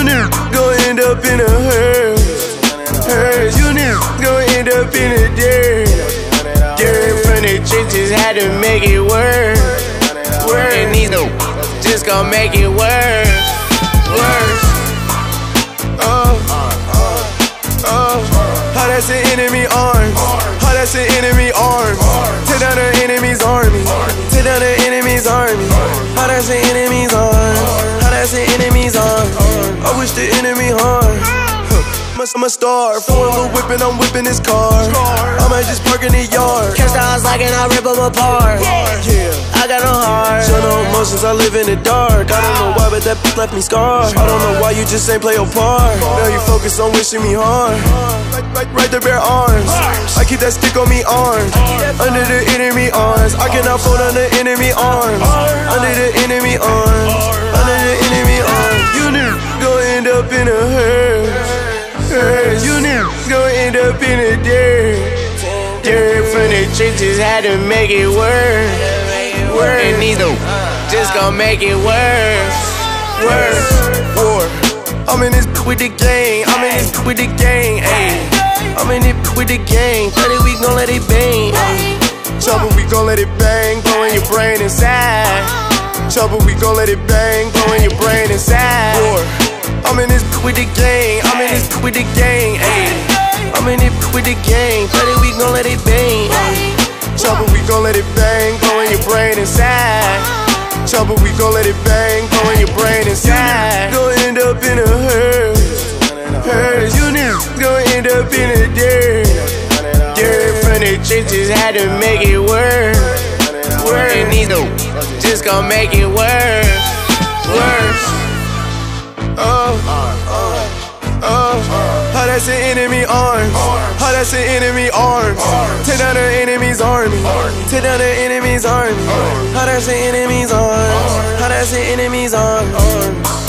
niggas gon' end up in a hearse. You niggas gon' end up in a dirt. Dirt from the trenches, had to make it work. And these just gon' make it worse. How that's an enemy arms. How that's an enemy arms. Tear down the enemy's army. Tear down the enemy's army. How that's an enemy's arms. How that's an enemy's arms. I wish the enemy harm. I'm a star, throwing a whip and I'm whipping this car. I might just park in the yard. Catch the house like and I rip them apart. Yeah, I got no heart. show no emotions, I live in the dark. I don't know why, but that left me scarred. I don't know why you just ain't play your part. Now you focus on wishing me harm. Right the bare arms, I keep that stick on me armed. Under the enemy arms, I cannot fold on the enemy arms. Under the enemy arms, under the enemy arms. You niggas gon' end up in a hearse. You niggas gon' end up in a dirt. Dirt from the trenches, had to make it work. And these just gon' make it worse. War. I'm in this with the gang. I'm in this with the gang. Ayy. I'm in it with the gang. 30 we gon' let it bang. Trouble, we gon' let it bang. Go in your brain inside. Trouble, we gon' let it bang. Go in your brain inside. War. I'm in this with the gang. I'm in this with the gang. Ayy. I'm in it with the gang. 30 we gon' let it bang. Trouble, we gon' let it bang. Go in your brain inside. Trouble, we gon' let it bang. Go in your brain inside. You gon' end up in a hearse. You niggas gon' end up in a dirt. Dirt from the trenches, had to make it work. And these just gon' make it worse. How that's an enemy arms. How that's an enemy arms. Tear down the enemy's army. Tear down the enemy's army. How that's an enemy's arms. How that's an enemy's arms.